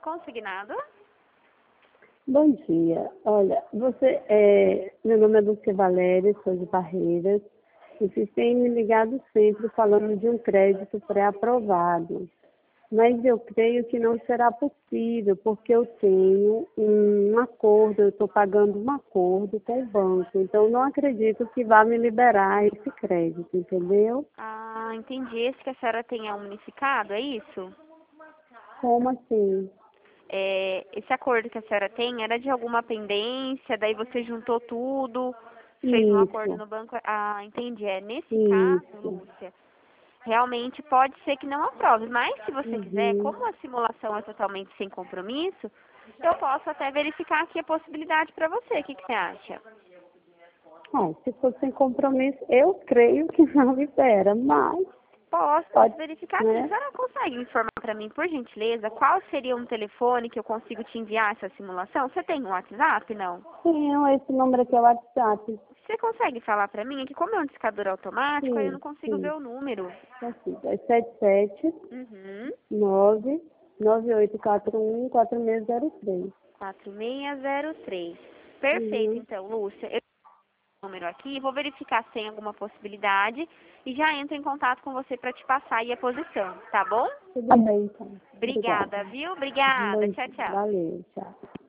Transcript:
consignado. Bom dia. Olha, meu nome é Lúcia Valéria, sou de Barreiras. Vocês têm me ligado sempre falando de um crédito pré-aprovado. Mas eu creio que não será possível, porque eu tenho um acordo, eu estou pagando um acordo com o banco. Então, não acredito que vá me liberar esse crédito, entendeu? Ah, entendi. Esse que a senhora tem é unificado, é isso? Como assim? Esse acordo que a senhora tem era de alguma pendência, daí você juntou tudo, fez um acordo Isso, no banco. Ah, entendi. Nesse caso, isso. Lúcia, realmente pode ser que não aprove, mas se você quiser, Uhum. como a simulação é totalmente sem compromisso, eu posso até verificar aqui a possibilidade para você. O que você acha? Se for sem compromisso, eu creio que não libera, mas Posso pode, verificar sim. A né? senhora consegue informar para mim, por gentileza, qual seria um telefone que eu consigo te enviar essa simulação? Você tem um WhatsApp, não? Sim, esse número aqui é o WhatsApp. Você consegue falar para mim? É que como é um discador automático, aí eu Sim, não consigo ver sim. o número. Aqui, é 77 Uhum. 9 9841 4603. 4603. Perfeito, Uhum. então, Lúcia. Eu tenho o número aqui, vou verificar se tem alguma possibilidade e já entro em contato com você para te passar aí a posição, tá bom? Tudo bem, então. Obrigada, Obrigada. viu? Obrigada. Bom Tchau, dia. tchau. Valeu, tchau.